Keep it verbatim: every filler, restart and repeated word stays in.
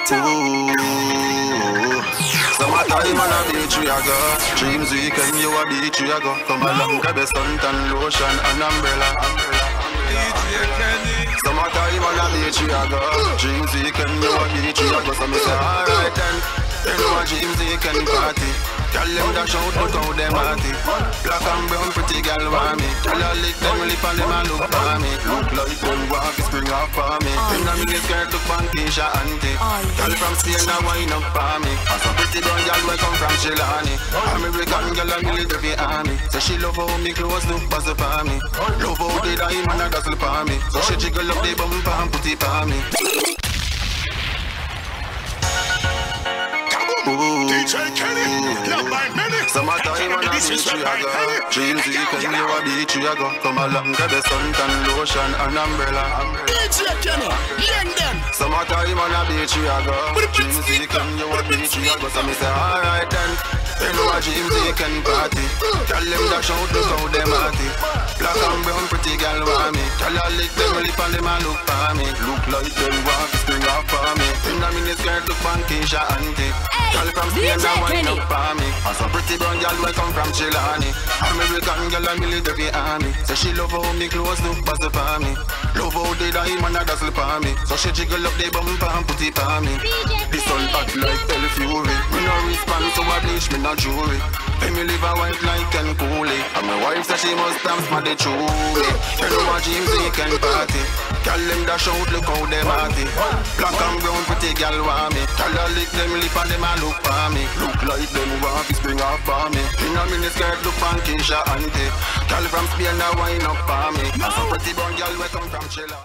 Ooh. Summertime on a beach we a go. Dreams weekend you a beach we a go. Come along, grab a stunt and lotion and umbrella. Summertime on a beach we a go. Dreams weekend you a beach we a go. So me say alright then. You know a dreams weekend party. Tell them dash out, look how them party. Black and brown pretty girl want me. Tell her lick them lip and them a look for me. Look like them walk spring up for me. In a mini skirt look Pankisha auntie. Girl from Spain a wine up for me. So pretty brown girl we come from Chilani. American girl a military army. So she love how me clothes look buzz up for me. Love how the diamond a dazzle for me. So she jiggle up the bumper and put it for me. Ooh. D J Kenny, love by many. Summertime on a beach we a go. Dreams weekend you a beach we a go. Come along, grab a sun and lotion and umbrella. D J Kenny, young them. Summertime on a beach we a go. Dreams weekend you a beach we a go. So me say alright then. You know a dreams weekend party. Tell them dash out, look how them party. Black and brown pretty girl want me. Tell her lick them lip and them a look for me. Look like them walk spring up for me. In a mini skirt look Pankisha auntie. Girl from Spain a wine up for me. And some pretty brown girl we come from Chilani. American girl a military army. Say she love how me clothes look buzz up for me. Love how the diamond a dazzle for me. So she jiggle up the bumper and put it for me. The sun hot like hell fury. Me no respond to a bleach, me no jewelry. Hey, me live a white like Ken Cooley. And my wife say she must have smarty truly. You know a James weekend party. Girl them dash out, look how them party. Black and brown pretty girl want me. Tell her lick them lip and them a look for me. Look like them want to spring up for me. In a mini skirt look Pankisha auntie. Girl from Spain a wine up for me. And some pretty brown girl we come from Chilla.